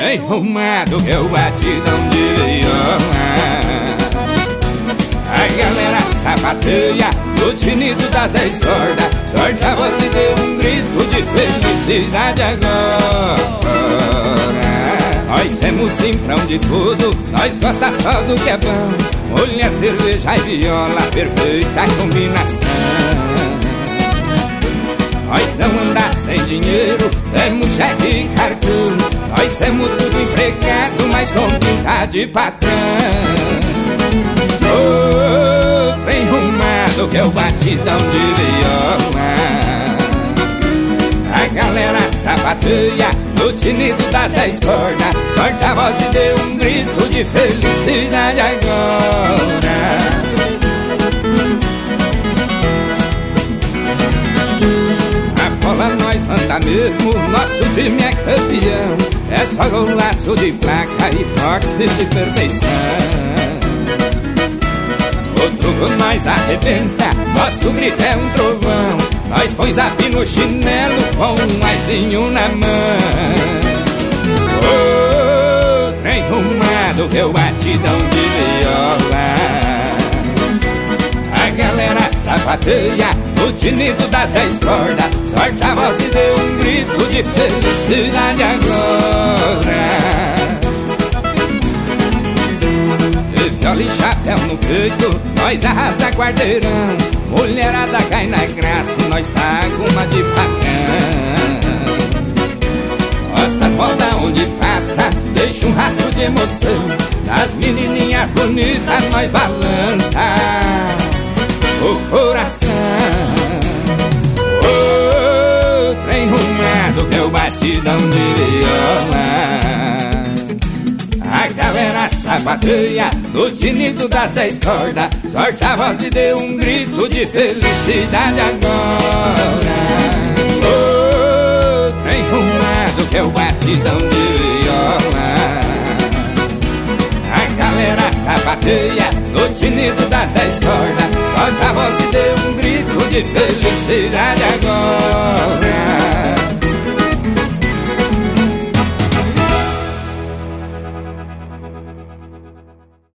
trem rumado que é o batidão de viola. A galera sapateia no tinido das 10 cordas. Sorte a voz e deu um grito de felicidade agora. Nós temos simprão de tudo, nós gosta só do que é bom. Mulher, cerveja e viola, perfeita combinação. Nós não andar sem dinheiro, temos cheque e cartão. Nós temos tudo empregado, mas com pinta de patrão. Oh, trem rumado que é o batidão de viola. A galera sapateia no tinido das 10 cordas. Sorte a voz e deu um grito de felicidade agora. A bola nós manda mesmo, nosso time é campeão. É só golaço de placa e toque de perfeição. Outro gol nós arrebenta, nosso grito é um trovão. Nós põe zap no chinelo com um aizinho na mão. Oh, trem rumado que é o batidão de viola. A galera sapateia no tinido das 10 cordas. Sorte a voz e deu um grito de felicidade agora. Viola e chapéu no peito, nós arrasa quarteirão. Mulherada cai na graça, nós paga uma de facão. Nossas voltas onde passa, deixa um rastro de emoção. Das menininhas bonitas nós balança o coração. Oh, trem rumado que é o batidão de viola. A galera sapateia no tinido das 10 cordas. Sorte a voz e deu um grito de felicidade agora. Oh, trem rumado que é o batidão de viola. A galera sapateia no tinido das 10 cordas. Sorte a voz e deu um grito de felicidade agora.